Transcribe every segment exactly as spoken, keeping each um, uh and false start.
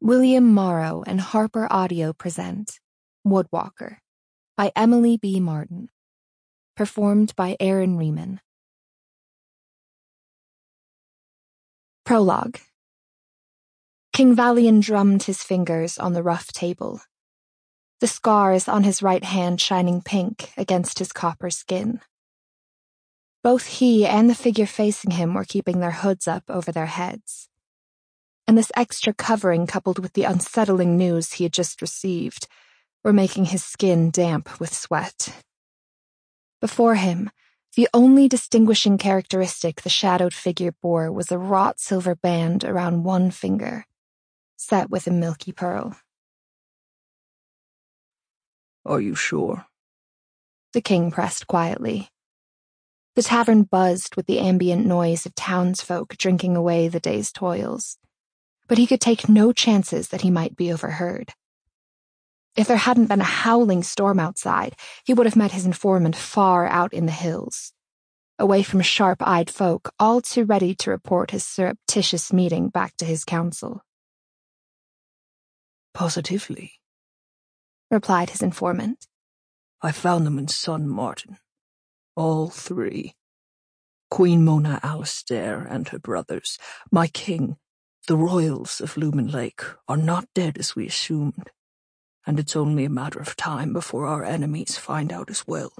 William Morrow and Harper Audio present Woodwalker by Emily B. Martin. Performed by Aaron Riemann. Prologue. King Valian drummed his fingers on the rough table, the scars on his right hand shining pink against his copper skin. Both he and the figure facing him were keeping their hoods up over their heads, and this extra covering, coupled with the unsettling news he had just received, were making his skin damp with sweat. Before him, the only distinguishing characteristic the shadowed figure bore was a wrought silver band around one finger, set with a milky pearl. "Are you sure?" The king pressed quietly. The tavern buzzed with the ambient noise of townsfolk drinking away the day's toils, but he could take no chances that he might be overheard. If there hadn't been a howling storm outside, he would have met his informant far out in the hills, away from sharp-eyed folk all too ready to report his surreptitious meeting back to his council. "Positively," replied his informant. "I found them in Son Martin. All three. Queen Mona Alistair and her brothers, my king, the royals of Lumen Lake, are not dead as we assumed, and it's only a matter of time before our enemies find out as well."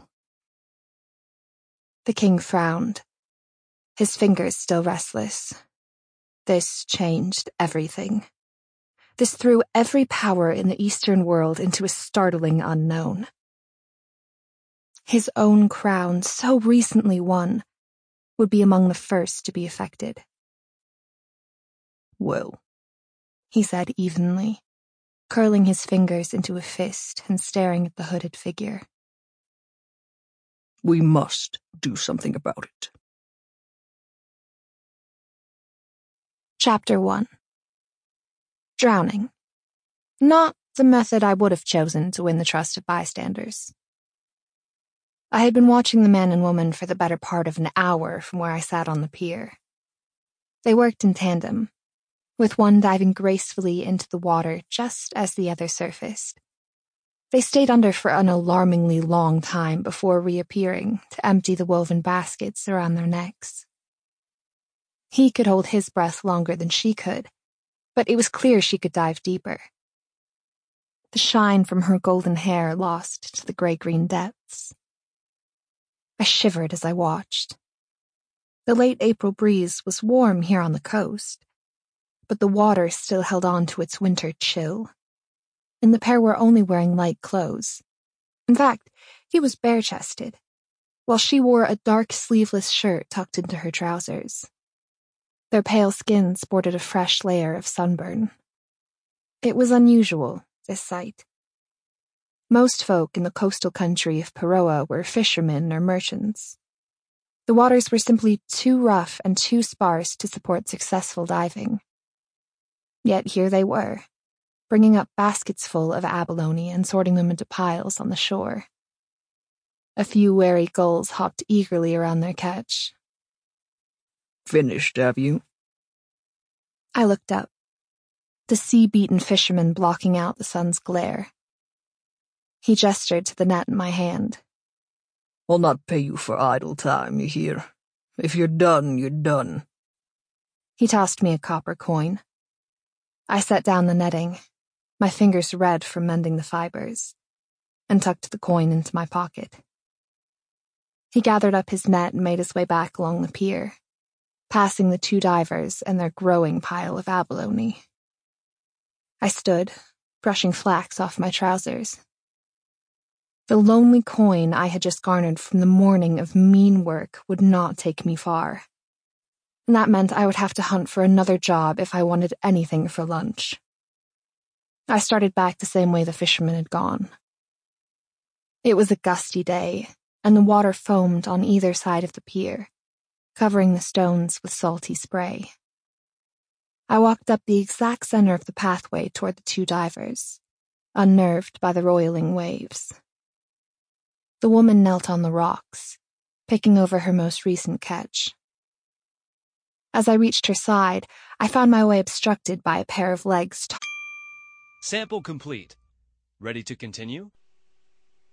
The king frowned, his fingers still restless. This changed everything. This threw every power in the Eastern world into a startling unknown. His own crown, so recently won, would be among the first to be affected. "Well," he said evenly, curling his fingers into a fist and staring at the hooded figure. "we must do something about it." Chapter one. Drowning. Not the method I would have chosen to win the trust of bystanders. I had been watching the man and woman for the better part of an hour from where I sat on the pier. They worked in tandem, with one diving gracefully into the water just as the other surfaced. They stayed under for an alarmingly long time before reappearing to empty the woven baskets around their necks. He could hold his breath longer than she could, but it was clear she could dive deeper. The shine from her golden hair lost to the grey-green depths. I shivered as I watched. The late April breeze was warm here on the coast, but the water still held on to its winter chill, and the pair were only wearing light clothes. In fact, he was bare-chested, while she wore a dark sleeveless shirt tucked into her trousers. Their pale skin sported a fresh layer of sunburn. It was unusual, this sight. Most folk in the coastal country of Paroa were fishermen or merchants. The waters were simply too rough and too sparse to support successful diving. Yet here they were, bringing up baskets full of abalone and sorting them into piles on the shore. A few wary gulls hopped eagerly around their catch. "Finished, have you?" I looked up, the sea-beaten fisherman blocking out the sun's glare. He gestured to the net in my hand. "I'll not pay you for idle time, you hear? If you're done, you're done." He tossed me a copper coin. I set down the netting, my fingers red from mending the fibers, and tucked the coin into my pocket. He gathered up his net and made his way back along the pier, passing the two divers and their growing pile of abalone. I stood, brushing flax off my trousers. The lonely coin I had just garnered from the morning of mean work would not take me far, and that meant I would have to hunt for another job if I wanted anything for lunch. I started back the same way the fisherman had gone. It was a gusty day, and the water foamed on either side of the pier, covering the stones with salty spray. I walked up the exact center of the pathway toward the two divers, unnerved by the roiling waves. The woman knelt on the rocks, picking over her most recent catch. As I reached her side, I found my way obstructed by a pair of legs. T- Sample complete. Ready to continue?